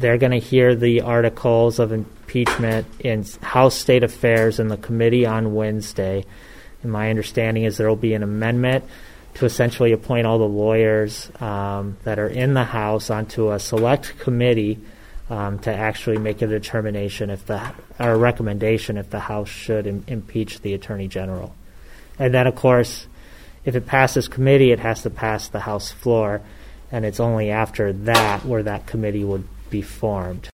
they're going to hear the articles of impeachment in House State Affairs in the committee on Wednesday. And my understanding is there will be an amendment to essentially appoint all the lawyers that are in the House onto a select committee to actually make a determination or a recommendation if the House should impeach the Attorney General. And then, of course, if it passes committee, it has to pass the House floor, and it's only after that where that committee would be formed.